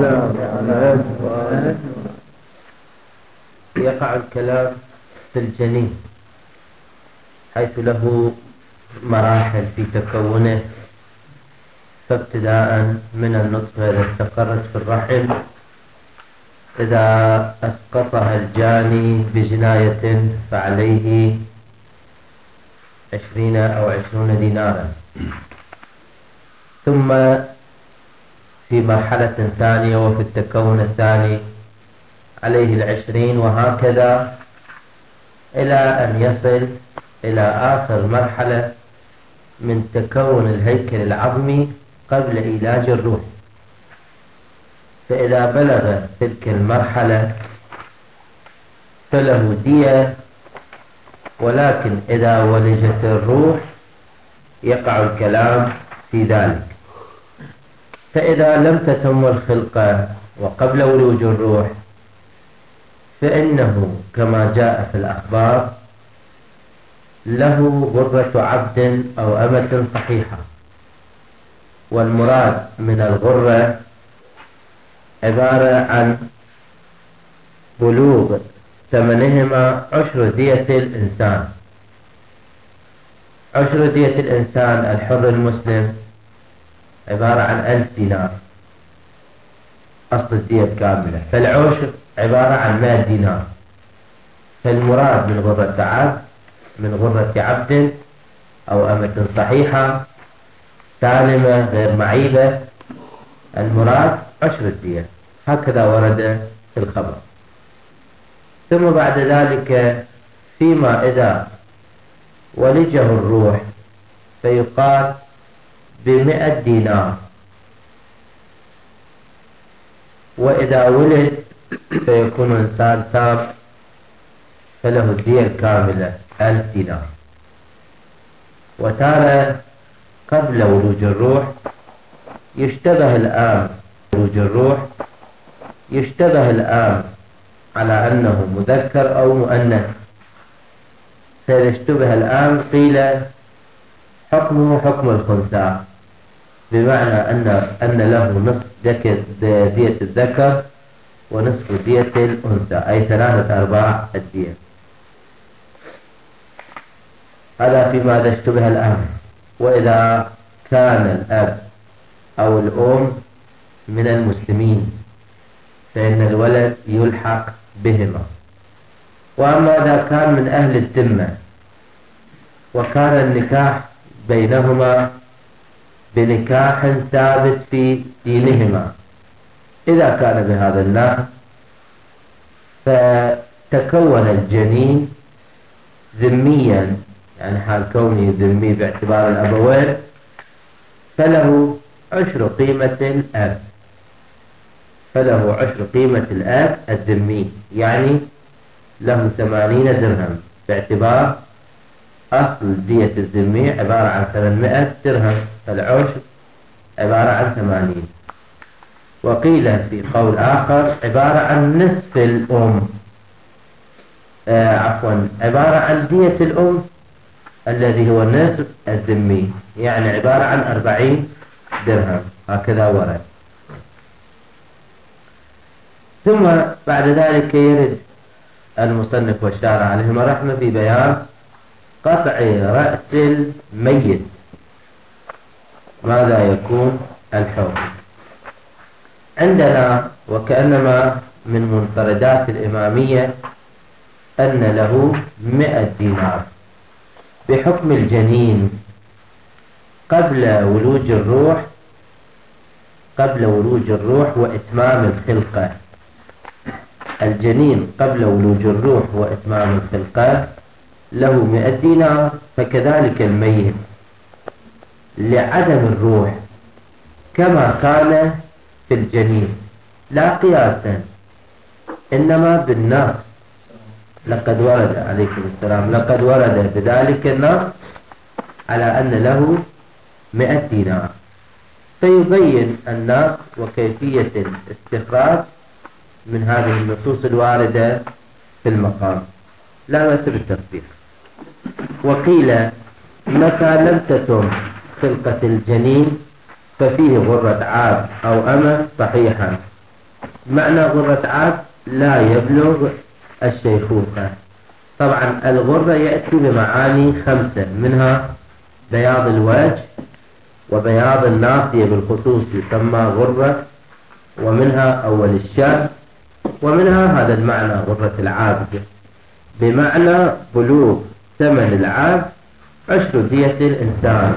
يقع الكلام في الجنين حيث له مراحل في تكونه، فابتداء من النطفة إذا استقرت في الرحم، إذا أسقطها الجاني بجناية فعليه 20 أو 20 دينارا، ثم في مرحلة ثانية وفي التكون الثاني عليه 20، وهكذا إلى أن يصل إلى آخر مرحلة من تكون الهيكل العظمي قبل إيلاج الروح. فإذا بلغ تلك المرحلة فله دية، ولكن إذا ولجت الروح يقع الكلام في ذلك. فإذا لم تتم الخلقة وقبل ولوج الروح فإنه كما جاء في الأخبار له غرة عبد أو أمة صحيحة، والمراد من الغرة عبارة عن بلوغ ثمنهما عشر دية الإنسان. عشر دية الإنسان الحر المسلم عبارة عن 1000 دينار أصل الدية الكاملة، فالعشر عبارة عن 100 دينار. فالمراد من غرة عبد من غرة عبد أو أمة صحيحة سالمة غير معيبة، المراد عشر الدية، هكذا ورد في الخبر. ثم بعد ذلك فيما إذا ولجه الروح فيقال ب100 دينار، وإذا ولد فيكون إنسان تام فله الدية الكاملة 1000 دينار. وتارة قبل ولوج الروح يشتبه الآن ولوج الروح يشتبه الآن على أنه مذكر أو مؤنث، فإذا اشتبه الآن قيل حكمه حكم الخنثى، بمعنى أن له نصف دية الذكر ونصف دية الأنثى، أي 3/4 الدية. هذا فيما إذا اشتبه الآن. وإذا كان الأب أو الأم من المسلمين فإن الولد يلحق بهما. وأما إذا كان من أهل الذمة وكان النكاح بينهما بنكاح ثابت في دينهما، إذا كان بهذا النحو فتكون الجنين ذميا، يعني حال كونه ذمي باعتبار الأبوين، فله عشر قيمة الأب، فله عشر قيمة الأب الذمي، يعني له 80 درهم باعتبار أصل دية الذمي عبارة عن 800 درهم، فالعشر عبارة عن 80. وقيل في قول آخر عبارة عن نصف الأم، عبارة عن دية الأم الذي هو نصف الذمي، يعني عبارة عن 40 درهم، هكذا ورد. ثم بعد ذلك يرد المصنف والشارع عليهما رحمة في بيان قطع رأس الميت، ماذا يكون الحكم عندنا. وكأنما من منفردات الإمامية أن له 100 دينار بحكم الجنين قبل ولوج الروح وإتمام الخلقة. الجنين قبل ولوج الروح وإتمام الخلقة له 100 دينار، فكذلك الميت لعدم الروح كما كان في الجنين، لا قياسا إنما بالنص. لقد ورد عليكم السلام، لقد ورد بذلك النص على أن له 100 دينار، فيبين النص وكيفية الاستخراج من هذه النصوص الواردة في المقام، لا بأس بالتطبيق. وقيل متى لم تتم خلقة الجنين ففيه غرة عاب أو أمة صحيحا، معنى غرة عبد لا يبلغ الشيخوخة. طبعا الغرة يأتي بمعاني 5، منها بياض الوجه، وبياض الناصية بالخصوص يسمى غرة، ومنها أول الشعر، ومنها هذا المعنى غرة العابد، بمعنى بلوغ ثمن العبد 10 دية الإنسان.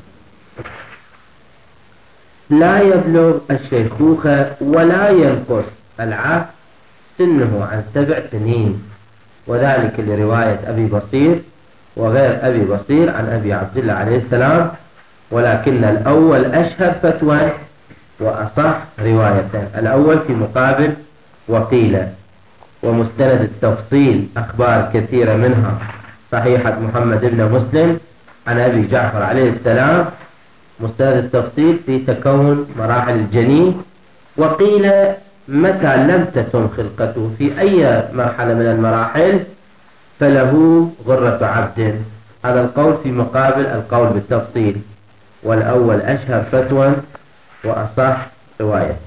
لا يبلغ الشيخوخة ولا ينقص العبد سنه عن 7 سنين، وذلك لرواية أبي بصير وغير أبي بصير عن أبي عبد الله عليه السلام، ولكن الأول أشهر فتوى وأصح رواية. الأول في مقابل وقيل، ومستند التفصيل أخبار كثيرة منها صحيحة محمد بن مسلم عن أبي جعفر عليه السلام، مستند التفصيل في تكون مراحل الجنين، وقيل متى لم تتم خلقته في أي مرحلة من المراحل فله غرة عبد. هذا القول في مقابل القول بالتفصيل، والأول أشهر فتوى وأصح رواية.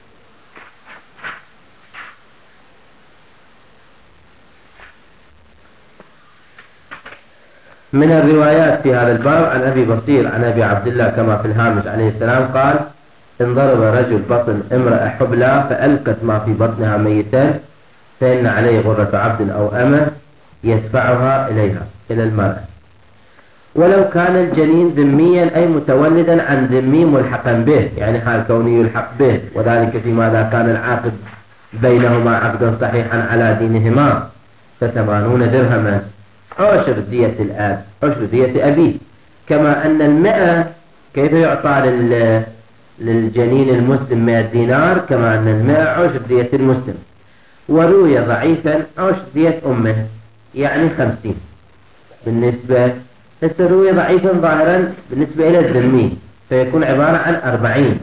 من الروايات في هذا الباب عن أبي بصير عن أبي عبد الله كما في الهامش عليه السلام قال: إن ضرب رجل بطن امرأة حبلى فألقت ما في بطنها ميتا فإن عليه غرة عبد أو أمة يدفعها إليها إلى المرأة، ولو كان الجنين ذميا أي متولدا عن ذمي ملحقا به، يعني حال كونه يلحق به، وذلك فيما إذا كان العاقد بينهما عقدا صحيحا على دينهما، ف80 درهما عشر دية الآب، عشر دية أبيه. كما أن 100 كيف يعطى للجنين المسلم 100 دينار، كما أن 100 عشر دية المسلم. وروي ضعيفا عشر دية أمه، يعني 50. بالنسبة روي ضعيفا ظاهرا بالنسبة إلى الذمي فيكون عبارة عن 40،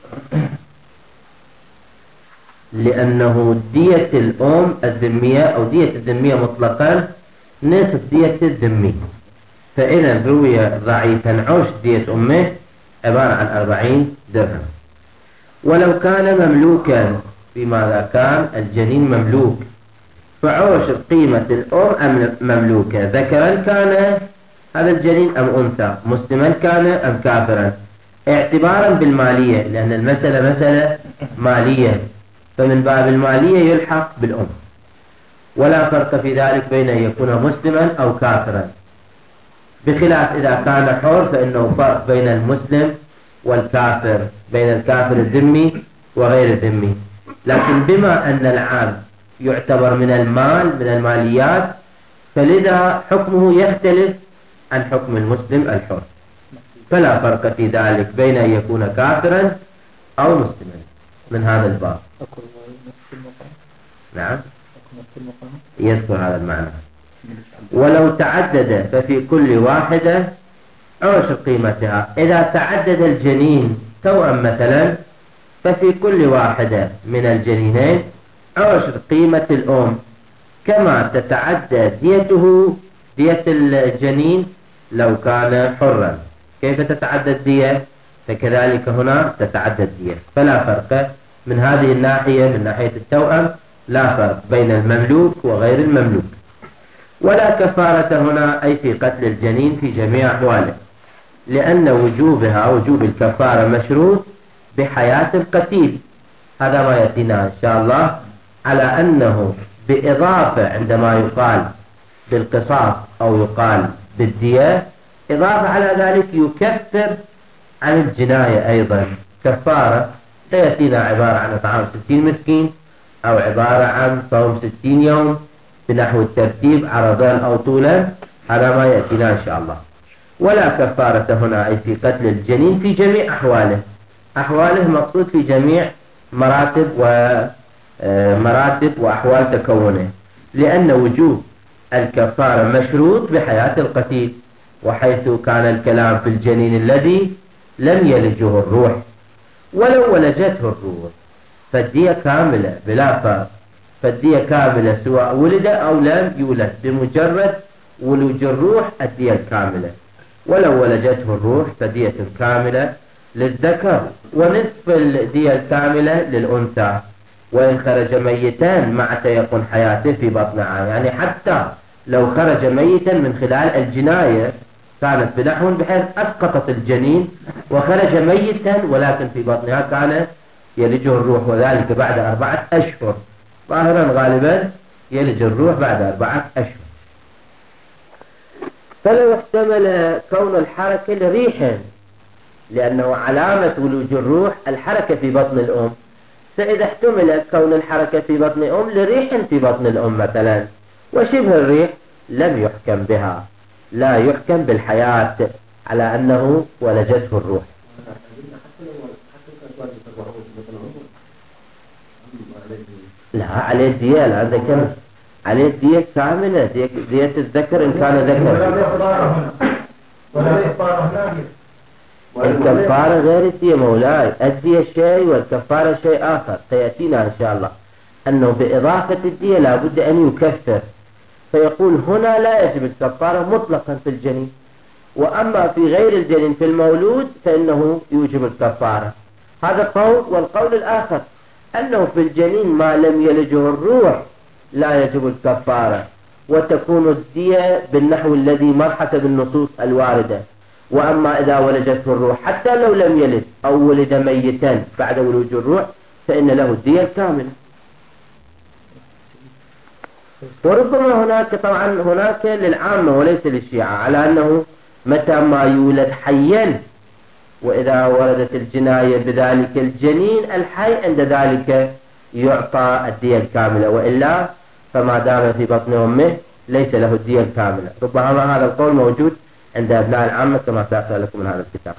لأنه دية الأم الذمية أو دية الذمية مطلقا نصف دية الذمي، فإذا روي ضعيفا عشر دية أمه عبارة عن 40 درهم. ولو كان مملوكا، بماذا كان الجنين مملوك، فعشر قيمة الأم أم مملوكة، ذكرا كان هذا الجنين أم أنثى، مسلما كان أم كافرا، اعتبارا بالمالية، لأن المسألة مسألة مالية، فمن باب المالية يلحق بالأم، ولا فرق في ذلك بين أن يكون مسلما أو كافرا، بخلاف إذا كان حر فإنه فرق بين المسلم والكافر، بين الكافر الذمي وغير الذمي. لكن بما أن العام يعتبر من المال، من الماليات، فلذا حكمه يختلف عن حكم المسلم الحر، فلا فرق في ذلك بين أن يكون كافرا أو مسلما من هذا الباب. نعم يذكر هذا المعنى. ولو تعدد ففي كل واحدة عشر قيمتها. إذا تعدد الجنين توأم مثلا ففي كل واحدة من الجنينين عشر قيمة الأم، كما تتعدى ديته دية الجنين لو كان حرا. كيف تتعدى الدية؟ فكذلك هنا تتعدى الدية، فلا فرق من هذه الناحية، من ناحية التوأم لا فرق بين المملوك وغير المملوك. ولا كفارة هنا أي في قتل الجنين في جميع أحواله، لأن وجوبها وجوب الكفارة مشروط بحياة القتيل. هذا ما يأتينا إن شاء الله على أنه بإضافة عندما يقال بالقصاص أو يقال بالدية، إضافة على ذلك يكفر عن الجناية أيضا كفارة. سيأتينا عبارة عن إطعام 60 مسكين، أو عبارة عن صوم 60 يوم بنحو الترتيب عرضان أو طولا، هذا ما يأتينا إن شاء الله. ولا كفارة هنا أي في قتل الجنين في جميع أحواله. أحواله مقصود في جميع مراتب وأحوال تكونه، لأن وجوب الكفارة مشروط بحياة القتيل، وحيث كان الكلام في الجنين الذي لم يلجه الروح. ولو ولجته الروح فالدية كاملة بلا فرق، فالدية كاملة سواء ولد أو لم يولد، بمجرد ولوج الروح الدية الكاملة. ولو ولجته الروح فدية كاملة للذكر ونصف الدية الكاملة للأنثى، وإن خرج ميتا مع تيقن حياته في بطن عام. يعني حتى لو خرج ميتا من خلال الجناية كانت بنحو بحيث أسقطت الجنين وخرج ميتا ولكن في بطنها كان يلجه الروح، وذلك بعد 4 أشهر. ظاهرا غالبا يلج الروح بعد 4 أشهر. فلو احتمل كون الحركة لريح، لأنه علامة ولوج الروح الحركة في بطن الأم، فإذا احتمل كون الحركة في بطن الأم لريح في بطن الأم مثلا وشبه الريح لم يحكم بها، لا يحكم بالحياة على أنه ولجته الروح. لا عليه دية، لا ذكر عليه دية كاملة، دية الذكر إن كان ذكر. الكفارة غير الدية مولاي، الدية شيء والكفارة شيء آخر سيأتينا إن شاء الله، أنه بإضافة الدية لابد أن يكفر، فيقول هنا لا يجب الكفارة مطلقا في الجنين، وأما في غير الجنين في المولود فإنه يوجب الكفارة. هذا قول. والقول الآخر أنه في الجنين ما لم يلجه الروح لا يجب الكفارة، وتكون الدية بالنحو الذي مر حسب النصوص الواردة. وأما إذا ولجته الروح حتى لو لم يلد أو ولد ميتا بعد ولوج الروح فإن له الدية الكاملة. وربما هناك طبعا هناك للعامة وليس للشيعة على أنه متى ما يولد حيا وإذا وردت الجناية بذلك الجنين الحي عند ذلك يعطى الدية الكاملة، وإلا فما دام في بطن أمه ليس له الدية الكاملة. ربما هذا القول موجود عند أبناء العامة كما سأقرأ لكم من هذا الكتاب.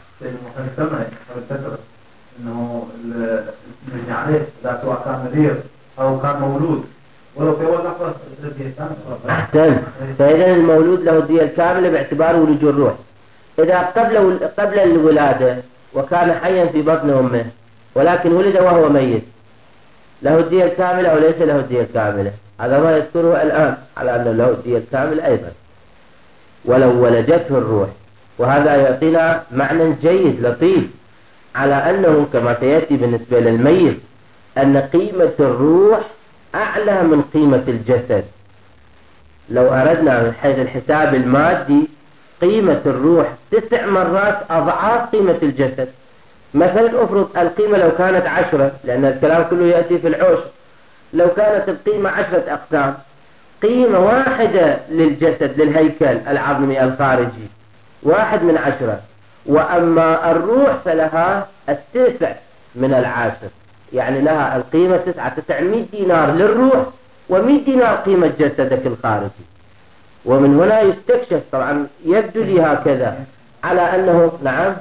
إنه نرجع عليه لا سواء كان نذير أو كان مولود ولو في أول لحظة أحسن. فإذا المولود له الدية الكاملة باعتبار ولوج الروح. إذا قبل الولادة وكان حيا في بطن أمه ولكن ولد وهو ميت له الدية الكاملة أو ليس له الدية الكاملة؟ هذا ما يذكره الآن على أنه له الدية الكاملة أيضا ولو ولجته الروح. وهذا يعطينا معنى جيد لطيف على أنه كما سيأتي بالنسبة للميت أن قيمة الروح أعلى من قيمة الجسد. لو أردنا من حيث الحساب المادي قيمة الروح 9 مرات أضعاف قيمة الجسد. مثلا أفرض القيمة لو كانت 10، لأن الكلام كله يأتي في العشر، لو كانت القيمة 10 أقسام، قيمة واحدة للجسد للهيكل العظمي الخارجي 1 من 10، وأما الروح فلها 9 من 10، يعني لها القيمة 900 دينار للروح و100 دينار قيمة جسدك الخارجي. ومن هنا يستكشف طبعا يبدو لي هكذا على أنه نعم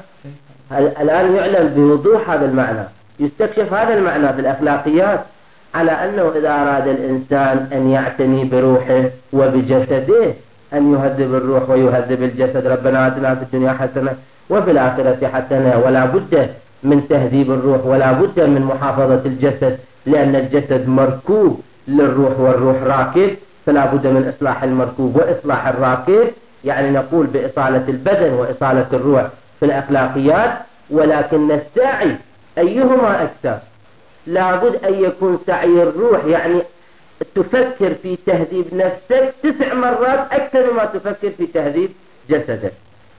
الآن يعلم بوضوح هذا المعنى، يستكشف هذا المعنى في الأخلاقيات على أنه إذا أراد الإنسان أن يعتني بروحه وبجسده أن يهذب الروح ويهذب الجسد. ربنا آتنا في الدنيا حسنة وفي الآخرة حسنة، ولا بد من تهذيب الروح ولا بد من محافظة الجسد، لأن الجسد مركوب للروح والروح راكب، فلا بد من إصلاح المركوب وإصلاح الراكب، يعني نقول بإصالة البدن وإصالة الروح في الأخلاقيات. ولكن السعي أيهما أكثر؟ لابد أن يكون سعي الروح، يعني تفكر في تهذيب نفسك 9 مرات أكثر مما تفكر في تهذيب جسدك.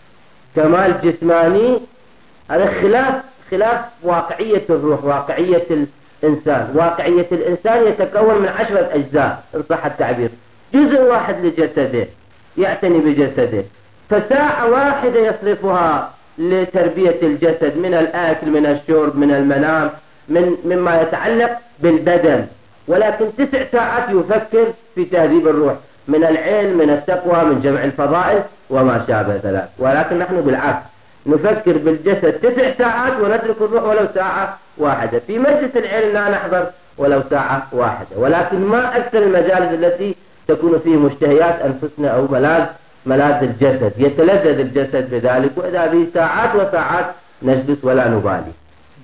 كمال جسماني هذا خلاف واقعية الروح، واقعية الإنسان. واقعية الإنسان يتكون من 10 أجزاء إن صح التعبير، جزء واحد لجسده يعتني بجسده، فساعة واحدة يصرفها لتربية الجسد من الأكل من الشرب من المنام مما يتعلق بالبدن، ولكن 9 ساعات يفكر في تهذيب الروح من العلم من التقوى من جمع الفضائل وما شابه ذلك. ولكن نحن بالعكس نفكر بالجسد 9 ساعات ونترك الروح ولو ساعة واحدة. في مجلس العلم لا نحضر ولو ساعة واحدة، ولكن ما أكثر المجالس التي تكون فيه مشتهيات أنفسنا أو ملاذ الجسد، يتلذذ الجسد بذلك، وإذا به ساعات وساعات نجلس ولا نبالي.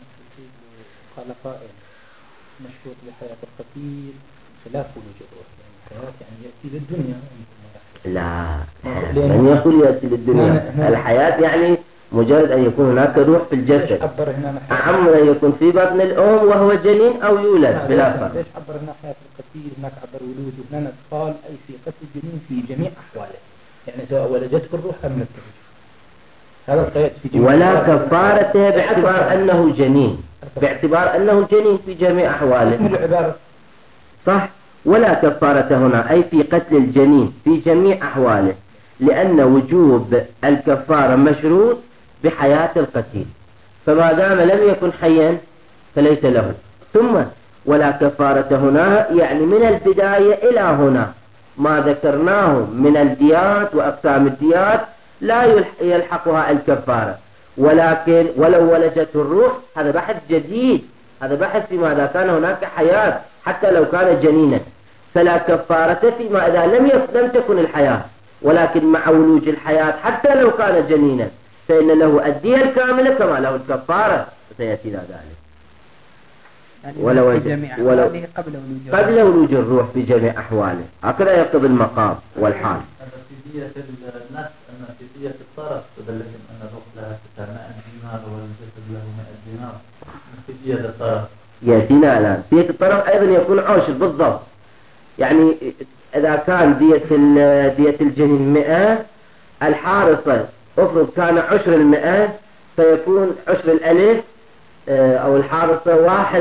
قال قائل مشروط لحياة القتيل خلاف وجود الروح، يعني الحياة يعني يأتي للدنيا. لا من يقول يأتي للدنيا؟ الحياة يعني مجرد أن يكون هناك روح في الجسد، أعم من أن يكون في بطن الأم وهو جنين أو يولد بلا فرق. ليش عبر هنا حياة القتيل، هناك عبر ولود، وهنا قال أي في قتل الجنين في جميع أحواله، يعني سواء ولدته الروح أم لم تلد. هذا القيد في جميع ولا كفارته باعتبار أنه جنين، باعتبار أنه جنين في جميع أحواله. صح. ولا كفارة هنا أي في قتل الجنين في جميع أحواله، لأن وجوب الكفارة مشروط بحياة القتيل، فما دام لم يكن حيا فليس له. ثم ولا كفارة هنا يعني من البداية إلى هنا ما ذكرناه من الديات وأقسام الديات لا يلحقها الكفارة، ولكن ولو ولدته الروح هذا بحث جديد، هذا بحث فيما إذا كان هناك حياة حتى لو كان جنينا، فلا كفارة فيما إذا لم تكن الحياة، ولكن مع ولوج الحياة حتى لو كان جنينا فإن له الدية الكاملة كما له الكفارة، سيأتينا ذلك. ولو قبل ولوج الروح في جميع أحواله، هكذا يقتضي المقام والحال. في دية النفس أن في دية الطرف تدلهم أن الروح لها 900 دينار والجسد له 100 دينار في دية الطرف. يأتينا الآن دية الطرف أيضا يكون عشر بالضبط، يعني إذا كان دية الجنين 100 الحارصة افرض كان عشر 100 فيكون عشر الألف أو الحارصة 1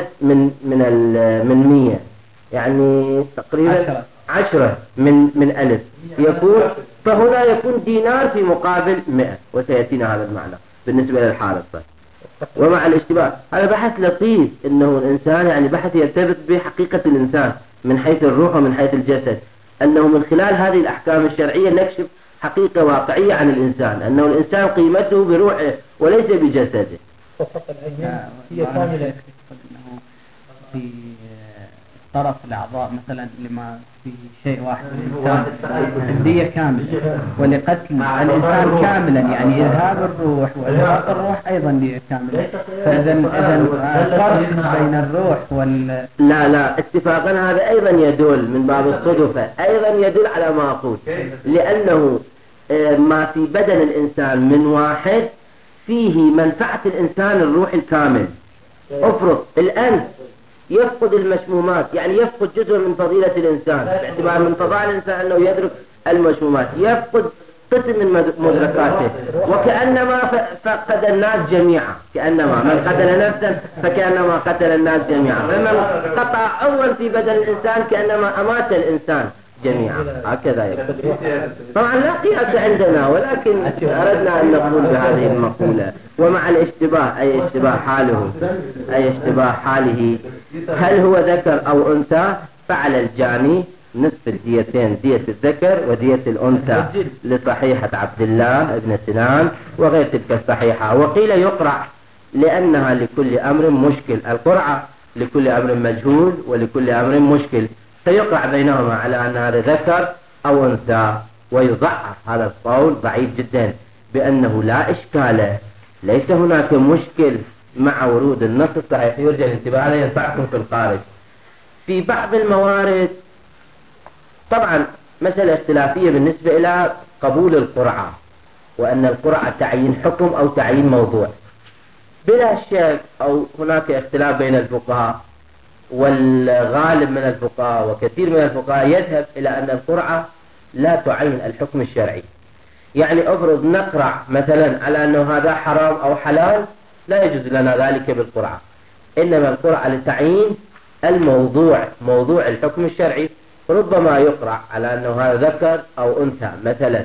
من 100، يعني تقريبا 10 من ألف يكون، فهنا يكون دينار في مقابل 100، وسيأتينا هذا المعنى بالنسبة للحارصة. ومع الاشتباه هذا بحث لطيف، إنه الإنسان يعني بحث يرتبط بحقيقة الإنسان من حيث الروح ومن حيث الجسد، أنه من خلال هذه الأحكام الشرعية نكشف حقيقة واقعية عن الإنسان، أنه الإنسان قيمته بروحه وليس بجسده. هي كاملة في طرف الأعضاء مثلا لما في شيء واحد الإنسان الدية كاملة، ولقتل الإنسان كاملا يعني إذهاب الروح وإلحاق الروح أيضا دية كاملة، فإذا الفرق بين الروح لا اتفاقا هذا أيضا يدل من باب الصدفة، أيضا يدل على ما أقول، لأنه ما في بدن الإنسان من واحد فيه منفعة الإنسان الروح الكامل. افرض الأنف يفقد المشمومات، يعني يفقد جزء من فضيلة الإنسان باعتبار من فضائل الإنسان أنه يدرك المشمومات، يفقد قسم من مدركاته، وكأنما فقد الناس جميعا، كأنما من قتل نفسا فكأنما قتل الناس جميعا، فمن قطع عضوا في بدن الإنسان كأنما أمات الإنسان جميعا، هكذا يقول. طبعا لا قياس عندنا، ولكن أردنا أن نقول بهذه المقولة. ومع الاشتباه أي اشتباه حاله هل هو ذكر أو أنثى، فعلى الجاني نصف الديتين، دية الذكر ودية الأنثى لصحيحة عبد الله بن سنان وغير تلك الصحيحة. وقيل يقرع لأنها لكل أمر مشكل، القرعة لكل أمر مجهول ولكل أمر مشكل، فيقرع بينهما على أن هذا ذكر أو أنثى. ويضعف هذا القول ضعيف جدا بأنه لا إشكال، ليس هناك مشكل مع ورود النص الصحيح. يرجى الانتباه عليه ينفعكم في الخارج. في بعض الموارد طبعا مسألة اختلافية بالنسبة إلى قبول القرعة، وأن القرعة تعيين حكم أو تعيين موضوع بلا شك، أو هناك اختلاف بين الفقهاء، والغالب من الفقهاء وكثير من الفقهاء يذهب إلى أن القرعة لا تعين الحكم الشرعي. يعني أفرض نقرع مثلا على أنه هذا حرام أو حلال، لا يجوز لنا ذلك بالقرعة، إنما القرعة لتعيين الموضوع، موضوع الحكم الشرعي. ربما يقرع على أنه هذا ذكر أو أنثى مثلا،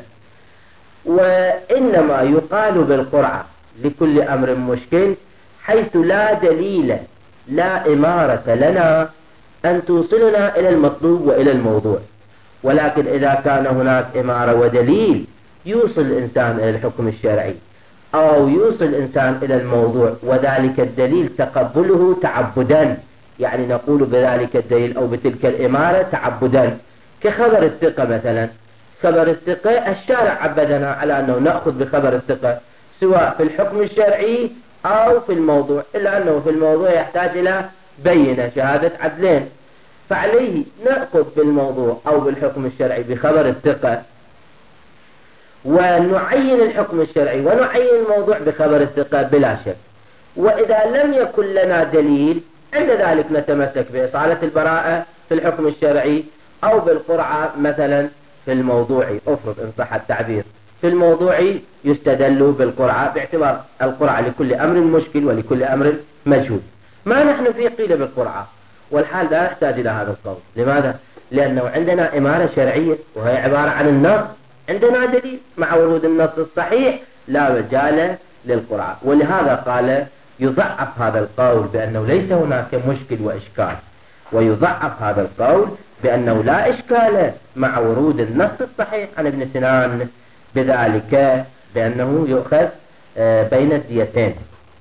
وإنما يقال بالقرعة لكل أمر مشكل حيث لا دليل، لا إمارة لنا أن توصلنا إلى المطلوب وإلى الموضوع. ولكن إذا كان هناك إمارة ودليل يوصل الإنسان إلى الحكم الشرعي أو يوصل الإنسان إلى الموضوع، وذلك الدليل تقبله تعبدا، يعني نقول بذلك الدليل أو بتلك الإمارة تعبدا، كخبر الثقة مثلا. خبر الثقة الشارع عبدنا على أنه نأخذ بخبر الثقة سواء في الحكم الشرعي أو في الموضوع، إلا أنه في الموضوع يحتاج إلى بينة شهادة عدلين، فعليه نأخذ بالموضوع أو بالحكم الشرعي بخبر الثقة. ونعين الحكم الشرعي ونعين الموضوع بخبر الثقة بلا شك. وإذا لم يكن لنا دليل عند ذلك نتمسك بإصالة البراءة في الحكم الشرعي أو بالقرعة مثلا في الموضوعي. أفرض إن صح التعبير في الموضوعي يستدل بالقرعة باعتبار القرعة لكل أمر مشكل ولكل أمر مجهول. ما نحن فيه قيل بالقرعة، والحال لا يحتاج إلى هذا القول. لماذا؟ لأنه عندنا إمارة شرعية وهي عبارة عن النص، عندنا دليل مع ورود النص الصحيح لا مجال للقرعة. ولهذا قال يضعف هذا القول بأنه ليس هناك مشكل وإشكال، ويضعف هذا القول بأنه لا إشكال مع ورود النص الصحيح عن ابن سنان بذلك بأنه يؤخذ بين الديتين.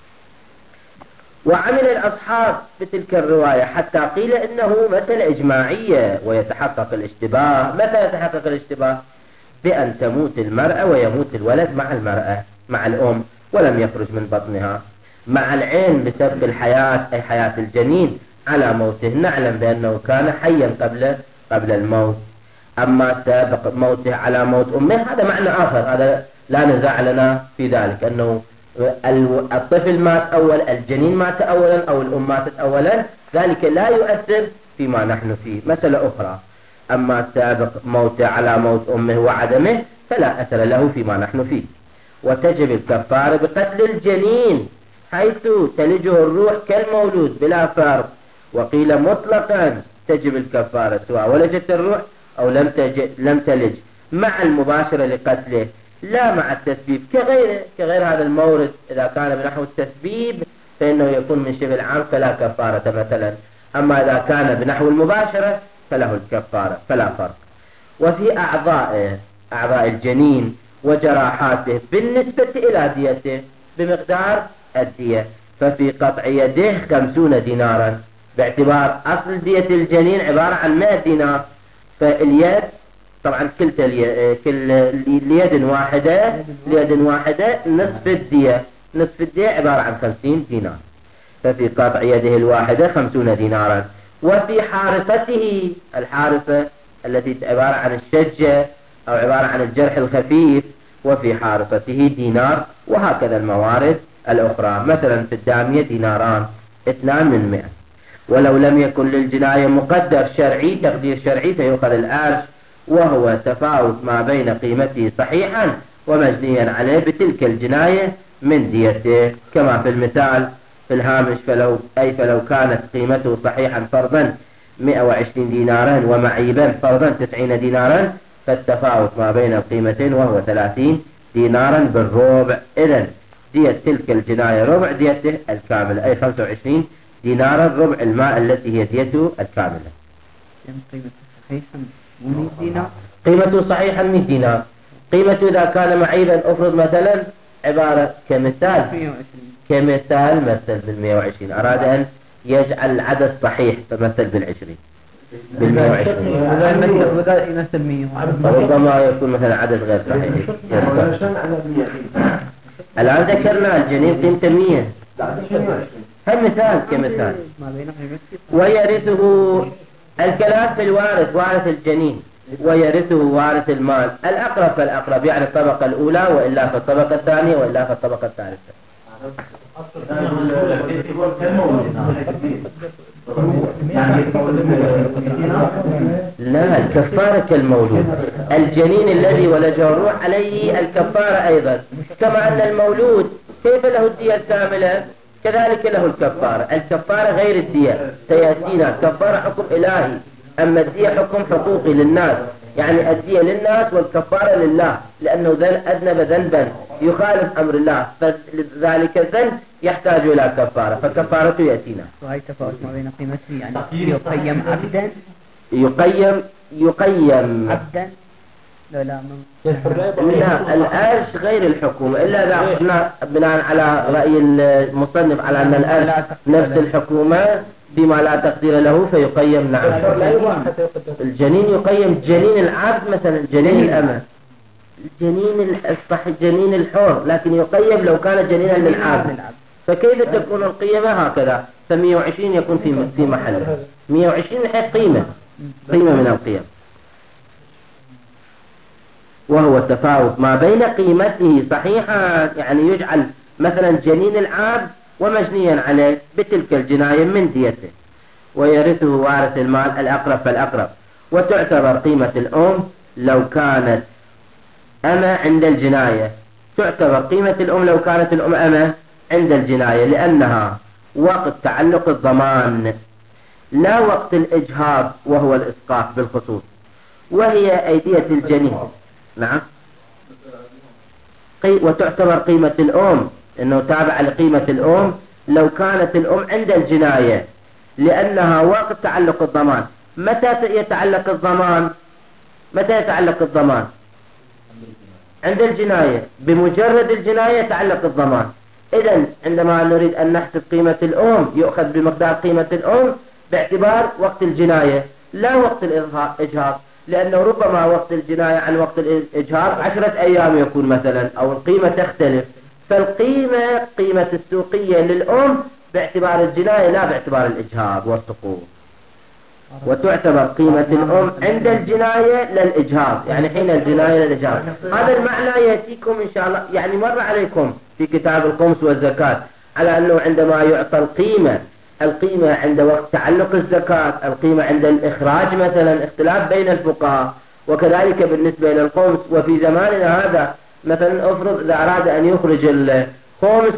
وعمل الأصحاب بتلك الرواية حتى قيل إنه مثل إجماعية ويتحقق الاشتباه. متى يتحقق الاشتباه؟ بأن تموت المرأة ويموت الولد مع المرأة مع الأم ولم يخرج من بطنها، مع العين بسبب الحياة أي حياة الجنين على موته، نعلم بأنه كان حيا قبل الموت. أما سابق موته على موت أمه هذا معنى آخر، هذا لا نزاع لنا في ذلك، أنه الطفل مات أول، الجنين مات أولا أو الأم ماتت أولا، ذلك لا يؤثر فيما نحن فيه، مسألة أخرى. أما سابق موته على موت أمه وعدمه فلا أثر له فيما نحن فيه. وتجب الكفارة بقتل الجنين حيث تلجه الروح كالمولود بلا فرق. وقيل مطلقا تجب الكفارة سواء ولجت الروح أو لم تلج مع المباشرة لقتله لا مع التسبيب كغير هذا المورد. إذا كان بنحو التسبيب فإنه يكون من شبه العام فلا كفارة مثلا، أما إذا كان بنحو المباشرة فله الكفارة فلا فرق. وفي أعضاء الجنين وجراحاته بالنسبة إلى ديته بمقدار الدية، ففي قطع يده 50 دينارا باعتبار أصل دية الجنين عبارة عن 100 دينار. فاليد طبعا كل اليد واحدة نصف الدية عبارة عن 50 دينار، ففي قطع يده الواحدة 50 دينارا. وفي حارسته الحارسة التي عبارة عن الشجة أو عبارة عن الجرح الخفيف وفي حارسته دينار. وهكذا الموارد الأخرى، مثلا في الدامية ديناران 2 من 100. ولو لم يكن للجناية مقدر شرعي تقدير شرعي فيؤخذ الأرش، وهو تفاوت ما بين قيمته صحيحا ومجنيا عليه بتلك الجناية من ديته، كما في المثال في الهامش فلو كانت قيمته صحيحا فرضا 120 دينارا ومعيبا فرضا 90 دينارا فالتفاوت ما بين القيمتين وهو 30 دينارا بالربع. إذن دية تلك الجناية ربع ديته الكاملة أي 25 دينارا ربع الماء التي هي ديته الكاملة. قيمته صحيحا 100 دينار. قيمته إذا كان معيبا أفرض مثلا عبارة كمثال مثل بال120 أراد أن يجعل العدد صحيح فمثل بال20 ربما يكون مثلا عدد غير صحيح. الآن ذكرنا الجنين قيمته 100 مثال كمثال. ويرثه الكلام في الوارث وارث الجنين ويرثه وارث المال الأقرب فالأقرب، يعني الطبقة الأولى وإلا في الطبقة الثانية وإلا في الطبقة الثالثة. لا الكفارة كالمولود، الجنين الذي ولده الروح عليه الكفارة أيضا، كما أن المولود كيف له الدية الكاملة كذلك له الكفارة غير الدية سيأتينا. كفارة حكم إلهي، أما الدية حكم حقوقي للناس، يعني الدية للناس والكفارة لله، لأنه أذنب ذنبا يخالف أمر الله فذلك الذنب يحتاج إلى كفارة فكفارته يأتينا. وهي تفاوت ما بين قيمته يعني يقيم عبدا يقيم عبدا لا الأرش غير الحكومة إلا إذا قلنا بناء على رأي المصنف على أن الأرش نفس الحكومة بما لا تقدير له فيقيم. نعم الجنين يقيم جنين العبد مثلا جنين الأمة الجنين الصحي جنين الحر، لكن يقيم لو كان جنينا للعبد. فكيف تكون القيمة هكذا؟ ف120 يكون في محله 120 قيمة من القيم. وهو التفاوت ما بين قيمته صحيحة، يعني يجعل مثلا جنين العبد ومجنيا عليه بتلك الجناية من ديته، ويرثه وارث المال الأقرب فالأقرب. وتعتبر قيمة الأم لو كانت أما عند الجناية، تعتبر قيمة الأم لو كانت الأم أما عند الجناية، لأنها وقت تعلق الضمان لا وقت الإجهاض وهو الإسقاط بالخصوص، وهي أيدية الجنين. نعم. وتعتبر قيمة الأم أنه تابع لقيمة الأم لو كانت الأم عند الجناية، لأنها وقت تعلق الضمان. متى يتعلق الضمان؟ متى يتعلق الضمان؟ عند الجناية، بمجرد الجناية يتعلق الضمان. إذن عندما نريد أن نحسب قيمة الأم يؤخذ بمقدار قيمة الأم باعتبار وقت الجناية لا وقت الإجهاض، لأنه ربما وقت الجناية عن وقت الإجهاض 10 أيام يكون مثلا، أو القيمة تختلف. فالقيمة قيمة السوقية للأم باعتبار الجناية لا باعتبار الإجهاض والسقوط. وتعتبر قيمة الأم عند الجناية للإجهاض، يعني حين الجناية للإجهاض. هذا المعنى يأتيكم إن شاء الله، يعني مر عليكم في كتاب الخمس والزكاة على أنه عندما يعطى القيمة عند وقت تعلق الزكاة، القيمة عند الإخراج مثلا، اختلاف بين الفقهاء. وكذلك بالنسبة إلى الخمس. وفي زماننا هذا مثلا افرض إذا أراد أن يخرج الخمس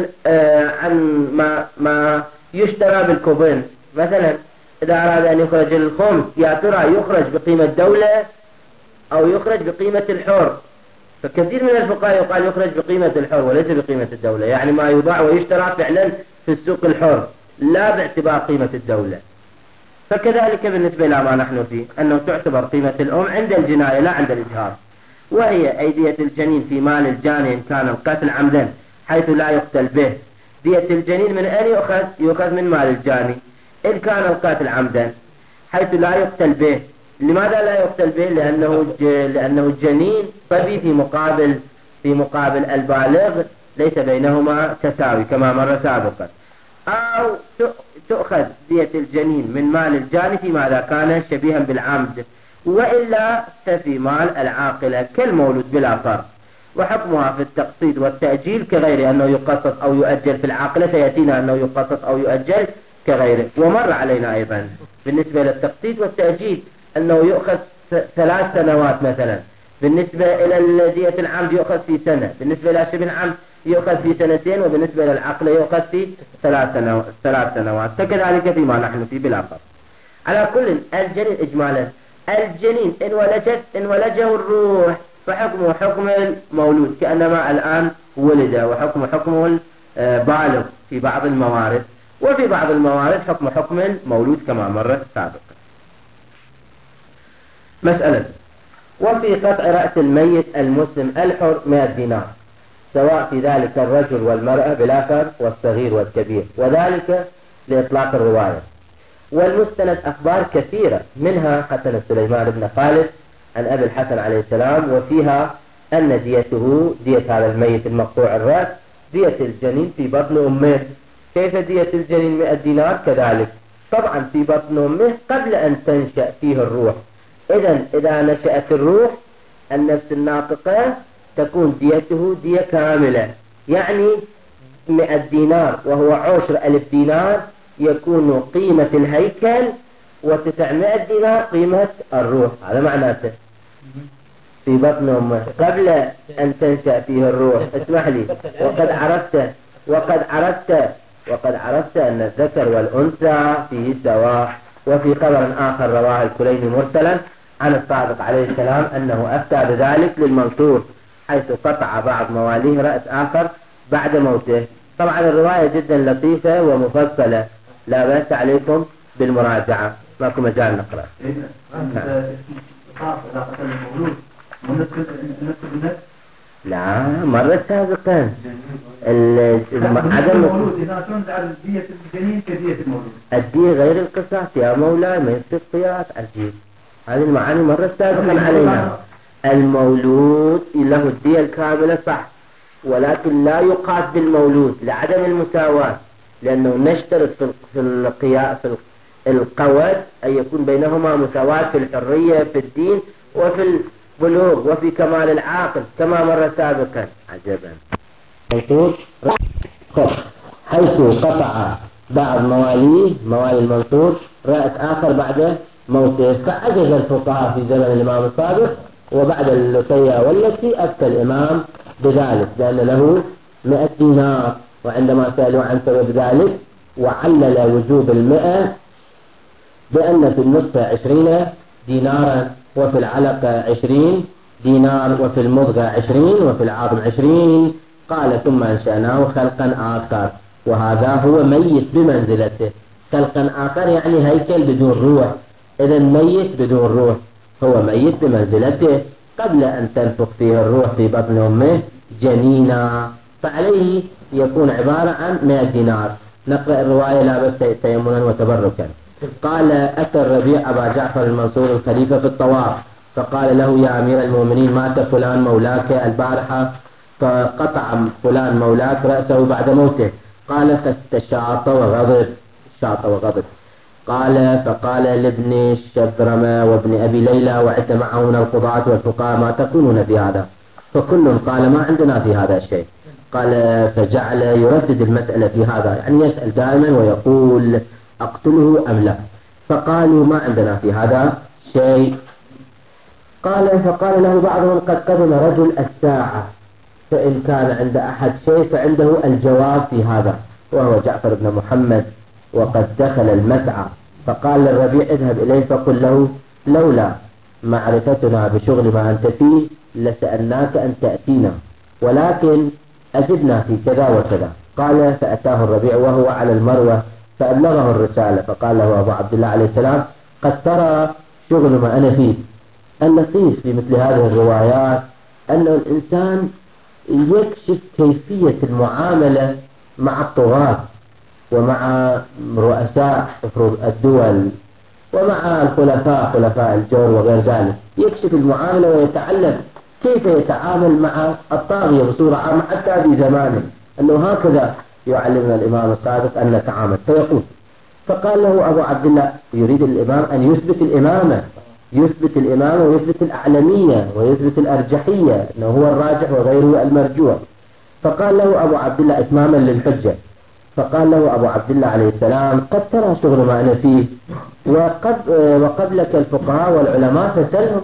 عن ما يشترى بالكوبين مثلا، إذا أراد أن يخرج الخمس يا ترى يخرج بقيمة دولة أو يخرج بقيمة الحر؟ فكثير من الفقهاء يقال يخرج بقيمة الحر وليس بقيمة الدولة، يعني ما يباع ويشترى فعلا في السوق الحر لا باعتبار قيمة الدولة. فكذلك بالنسبة إلى ما نحن فيه، أنه تعتبر قيمة الأم عند الجناية لا عند الإجهاض. وهي أيدية الجنين في مال الجاني إن كان القتل عمدا حيث لا يقتل به. دية الجنين من أين يؤخذ من مال الجاني إن كان القاتل عمدا حيث لا يقتل به. لماذا لا يقتل به؟ لأنه الجنين صبي في مقابل البالغ، ليس بينهما تساوي كما مر سابقا. أو تؤخذ دية الجنين من مال الجاني فيما كان شبيها بالعمد، وإلا ففي مال العاقلة كالمولود بلا فرق. وحكمها في التقسيط والتأجيل كغيره، أنه يقسط أو يؤجل في العاقلة، سيأتينا أنه يقسط أو يؤجل كغيره. ومر علينا أيضا بالنسبة للتقسيط والتأجيل أنه يؤخذ 3 سنوات مثلا، بالنسبة إلى دية العمد يؤخذ في سنة، بالنسبة إلى شبه العمد يؤخذ في 2 سنين، وبالنسبة للعقل يؤخذ في 3 سنوات. فكذلك فيما نحن فيه بلا فرق. على كل الجنين إجمالا، الجنين إن ولجه الروح فحكمه حكم المولود كأنما الآن ولد، وحكمه حكم البالغ في بعض الموارد، وفي بعض الموارد حكم المولود كما مر سابقا. مسألة: وفي قطع رأس الميت المسلم الحر 100 دينار، سواء في ذلك الرجل والمرأة بلا فرق والصغير والكبير، وذلك لإطلاق الرواية. والمستند أخبار كثيرة، منها حسن سليمان بن خالد عن أبي الحسن عليه السلام، وفيها أن ديته دية هذا الميت المقطوع الرأس دية الجنين في بطن أمه. كيف دية الجنين 100 دينار؟ كذلك طبعا في بطن أمه قبل أن تنشأ فيه الروح. إذا نشأت الروح النفس الناطقة تكون ديته دية كاملة، يعني 100 دينار وهو عشر 1000 دينار يكون قيمة الهيكل، و900 دينار قيمة الروح. هذا معناته في بطن أمه قبل أن تنشأ فيه الروح. اسمح لي، وقد عرفت أن الذكر والأنثى فيه سواء. وفي خبر آخر رواه الكليني مرسلا عن الصادق عليه السلام أنه أفتى بذلك للمنصور، حيث قطع بعض مواليه رأس آخر بعد موته. طبعا الرواية جدا لطيفة ومفصلة، لا بأس عليكم بالمراجعة، ماكو مجال نقرأ. لا مرة سابقا عدم المولود إذا تنزع دية الجنين كدية المولود، الدية غير القصاص يا مولاي، ما يصير قياس عجيب. هذه المعاني مرة سابقا علينا. المولود له الدية الكاملة صح، ولكن لا يقاس بالمولود لعدم المساواة، لأنه نشترط في القواد أن يكون بينهما مساواة في الحرية في الدين وفي بلوغ وفي كمال العاقل كما مر سابقا. عجبا. منصور حيث قطع بعض موالي المنصور رأس آخر بعد موته، فعجز الفقهاء في زمن الإمام الصادق وبعد اللثية والتي أفتى الإمام بذلك لأن له 100 دينار، وعندما سألوا عن سبب ذلك وعلل وجوب 100 بأن في النصف 20 دينارا وفي العلقة 20 دينار وفي المضغة 20 وفي العظم 20. قال ثم أنشأناه خلقا آخر، وهذا هو ميت بمنزلته. خلقا آخر يعني هيكل بدون روح، إذا ميت بدون روح هو ميت بمنزلته قبل أن تنفخ فيه الروح في بطن أمه جنينا، فعليه يكون عبارة عن 100 دينار. نقرأ الرواية لا بس تيمنا وتبركا. قال أتى الربيع أبا جعفر المنصور الخليفة في الطواف فقال له يا أمير المؤمنين مات فلان مولاك البارحة، فقطع فلان مولاك رأسه بعد موته. قال فاستشاط وغضب، شاط وغضب. قال فقال لابن الشبرمة وابن أبي ليلى وعد معه من القضاة والفقهاء ما تقولون في هذا؟ فكل قال ما عندنا في هذا شيء. قال فجعل يردد المسألة في هذا، يعني يسأل دائما ويقول أقتله أم لا؟ فقالوا ما عندنا في هذا شيء. فقال له بعضهم قد قدم رجل الساعة، فإن كان عند أحد شيء فعنده الجواب في هذا، وهو جعفر بن محمد وقد دخل المسعى. فقال للربيع اذهب إليه فقل له لولا معرفتنا بشغل ما أنت فيه لسألناك أن تأتينا، ولكن أجبنا في كذا وكذا. قال فأتاه الربيع وهو على المروة فأبلغه الرسالة، فقال له أبو عبد الله عليه السلام قد ترى شغل ما أنا فيه. اللطيف في مثل هذه الروايات أن الإنسان يكشف كيفية المعاملة مع الطغاة ومع رؤساء الدول ومع الخلفاء خلفاء الجور وغير ذلك، يكشف المعاملة ويتعلم كيف يتعامل مع الطاغية بصورة عامة حتى في زمانه، أنه هكذا يعلمنا الإمام الصادق أن نتعامل. فيقول فقال له أبو عبد الله يريد الإمام أن يثبت الإمامة ويثبت الأعلمية ويثبت الأرجحية أنه هو الراجح وغيره المرجوح. فقال له أبو عبد الله إتماما للحجة، فقال له أبو عبد الله عليه السلام قد ترى شغل ما أنا فيه وقبلك الفقهاء والعلماء فسلهم،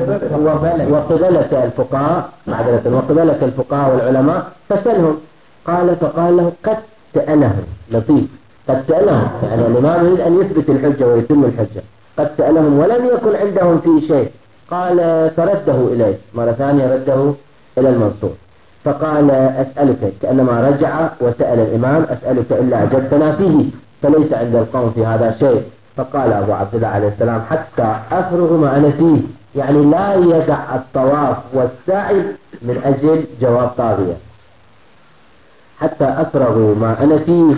وقبلك الفقهاء وقبلك الفقهاء والعلماء فسلهم. فقال له قد سألهم. لطيف، قد سألهم يعني الإمام يريد أن يثبت الحجة ويتم الحجة. قد سألهم ولم يكن عندهم فيه شيء. قال فرده إليه مرة ثانية، رده إلى المنصور. فقال أسألك كأنما رجع وسأل الإمام أسألك إلا أجبتنا فيه، فليس عند القوم في هذا شيء. فقال أبو عبد الله عليه السلام حتى أفرغ ما أنا فيه، يعني لا يدع الطواف والسعي من أجل جواب طاغية، حتى أفرغ ما أنا فيه.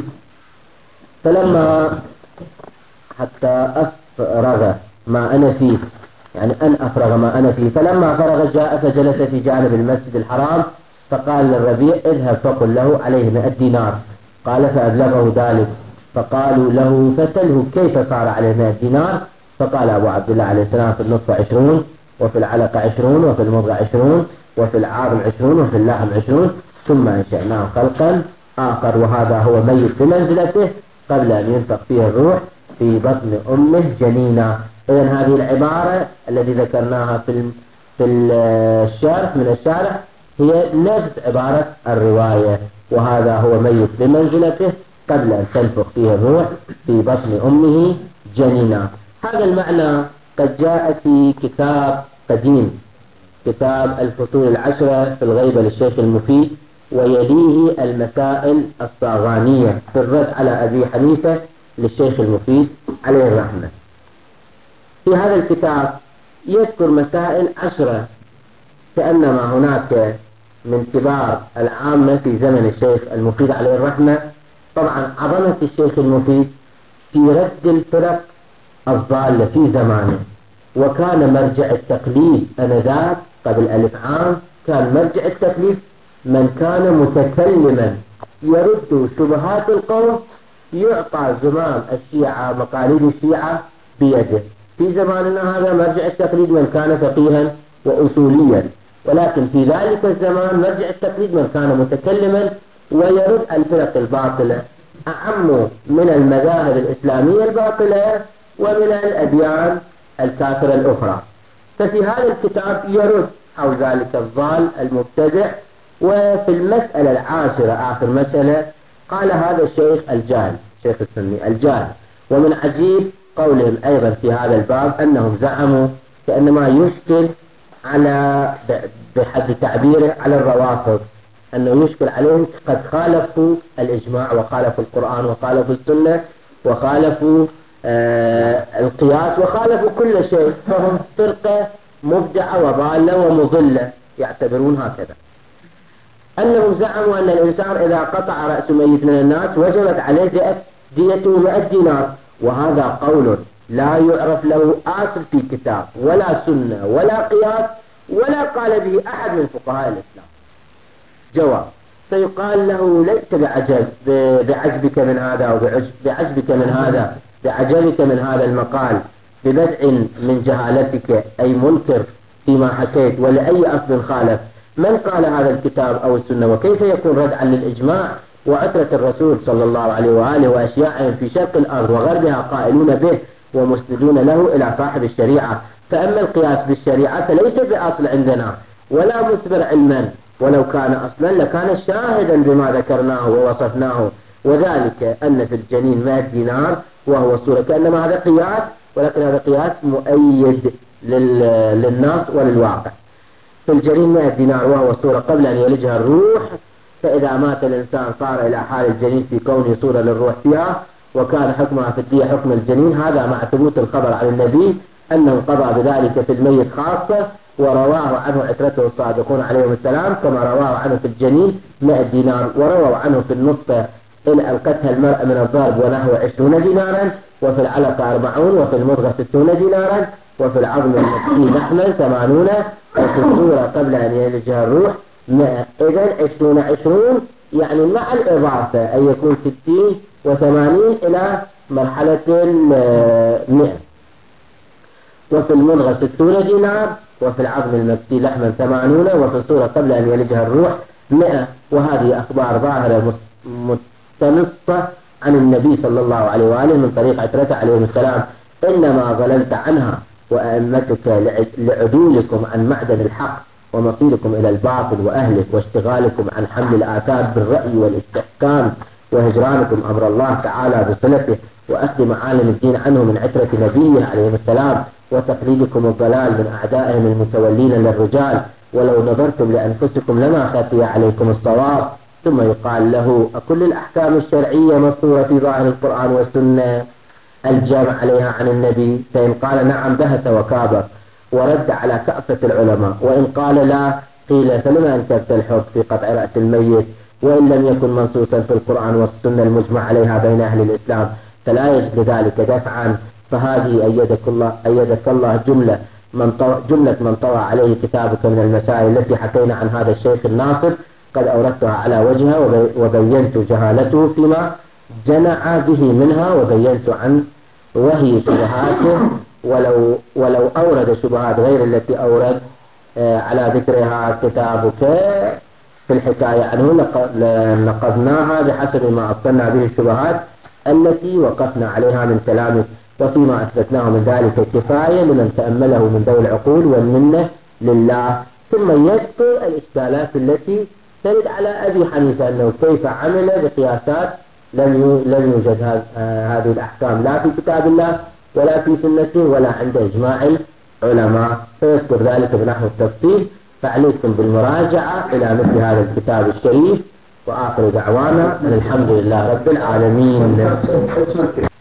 فلما حتى أفرغ ما أنا فيه يعني أن أفرغ ما أنا فيه، فلما فرغ جاء فجلس في جانب المسجد الحرام، فقال للربيع اذهب فقل له عليه 100 دينار. قال فأبلغه ذلك، فقالوا له فسله كيف صار عليه 100 دينار. فقال أبو عبد الله عليه السلام في النصف 20 وفي العلقة 20 وفي المضغة 20 وفي العظم 20 وفي اللحم 20 ثم أنشأناه خلقا آخر، وهذا هو ميت بمنزلته قبل أن ينفخ فيه الروح في بطن أمه جنينا. إذن هذه العبارة التي ذكرناها في الشرح من الشارح هي نفس عبارة الرواية، وهذا هو ميت بمنزلته قبل أن تنفخ فيه الروح في بطن أمه جنينا. هذا المعنى قد جاء في كتاب قديم، كتاب الفصول 10 في الغيبة للشيخ المفيد، ويليه المسائل الصاغانية في الرد على أبي حنيفة للشيخ المفيد عليه الرحمة. في هذا الكتاب يذكر مسائل 10 كأنما هناك من كبار العامة في زمن الشيخ المفيد عليه الرحمة. طبعا عظمة الشيخ المفيد في رد الفرق الضالة في زمانه، وكان مرجع التقليد أنذاك قبل 1000 عام كان مرجع التقليد من كان متكلما يرد شبهات القوم، يعطى زمام الشيعة مقاليد الشيعة بيده. في زماننا هذا مرجع التقليد من كان فقيها وأصوليا، ولكن في ذلك الزمان مرجع التقليد من كان متكلما ويرد الفرق الباطلة أعم من المذاهب الإسلامية الباطلة ومن الأديان الكافرة الأخرى. ففي هذا الكتاب يرد حول ذلك الضال المبتدع. وفي المسألة العاشرة آخر مسألة قال هذا الشيخ الجاهل، شيخ السني الجاهل. ومن عجيب قولهم أيضا في هذا الباب أنهم زعموا كأنما يشكل على بحد تعبيره على الروافض، أنه يشكل عليهم قد خالفوا الإجماع وخالفوا القرآن وخالفوا السنة وخالفوا القياس وخالفوا كل شيء، فهم فرقة مبدعة وضالة ومضلة يعتبرون هكذا. أنهم زعموا أن الإنسان إذا قطع رأس ميت من الناس وجبت عليه ديته 100 دينار، وهذا قول لا يعرف له أصل في كتاب ولا سنة ولا قياس ولا قال به أحد من فقهاء الإسلام. جواب: فيقال له ليس بعجبك من هذا وبعجبك من هذا بعجبك من هذا المقال ببدع من جهالتك أي منكر فيما حكيت ولأي أصل خالف. من قال هذا الكتاب أو السنة؟ وكيف يكون ردعا للإجماع وعترة الرسول صلى الله عليه وآله وأشياعهم في شرق الأرض وغربها قائلون به ومسندون له إلى صاحب الشريعة؟ فأما القياس بالشريعة فليس بأصل عندنا ولا مثبر علما، ولو كان أصلا لكان شاهدا بما ذكرناه ووصفناه، وذلك أن في الجنين 100 دينار وهو الصورة، كأنما هذا قياس، ولكن هذا قياس مؤيد للنص وللواقع. في الجنين 100 دينار وهو الصورة قبل أن يلجها الروح، فإذا مات الإنسان صار إلى حال الجنين في كونه صورة للروح فيها، وكان حكمها في الدية حكم الجنين. هذا مع ثبوت الخبر عن النبي أنه قضى بذلك في الميت خاصة، ورواه عنه عترته الصادقون عليهم السلام، كما رواه عنه في الجنين 100 دينار، ورواه عنه في النطفة إن ألقتها المرأة من الضرب ونحو 20 دينارا، وفي العلقة 40، وفي المضغة 60 دينارا، وفي العظم المكسي لحما 80، وفي الصورة قبل أن يلجها الروح 100. إذن 20 يعني مع الإضافة أن يكون 60 و80 إلى مرحلة 100. وفي المضغة 60 دينار، وفي العظم المكسي لحما 80، وفي الصورة قبل أن يلجها الروح 100. وهذه أخبار ظاهرة مستنصة عن النبي صلى الله عليه وآله من طريق عترته عليه السلام، إنما ظللت عنها وأئمتك لعدولكم عن معدن الحق ومصيركم إلى الباطل وأهلك، واشتغالكم عن حمل الآثار بالرأي والاستحكام، وهجرانكم أمر الله تعالى بصلته، وأخذ معالم الدين عنه من عترة نبيه عليه السلام، وتقليدكم الضلال من أعدائهم المتولين للرجال، ولو نظرتم لأنفسكم لما خفي عليكم الصواب. ثم يقال له: أكل الأحكام الشرعية مصورة في ظاهر القرآن والسنة الجامع عليها عن النبي؟ فإن قال نعم بهت وكابر ورد على كافة العلماء، وإن قال لا قيل فلما أنكرت الحب في قطع رأس الميت وإن لم يكن منصوصا في القرآن والسنة المجمع عليها بين أهل الإسلام، فلا يجد ذلك دفعا. فهذه أيدك الله جملة من طوى عليه كتابك من المسائل التي حكينا عن هذا الشيخ الناصر، قد أوردتها على وجهها وبينت جهالته فيما جنع به منها، وبينت عن وهي شبهاته، ولو أورد شبهات غير التي أورد على ذكرها كتابك في الحكاية عنه نقضناها بحسب ما أبطلنا به الشبهات التي وقفنا عليها من كلامك، وفيما أثبتناه من ذلك كفاية لمن تأمله من ذوي العقول، والمنة لله. ثم يذكر الإشكالات التي ترد على أبي حنيفة، أنه كيف عمل بقياسات لم يوجد هذه الأحكام لا في كتاب الله ولا في سنته ولا عند إجماع العلماء، فيذكر ذلك بنحو التفصيل. فعليكم بالمراجعة إلى مثل هذا الكتاب الشريف، وآخر دعوانا الحمد لله رب العالمين.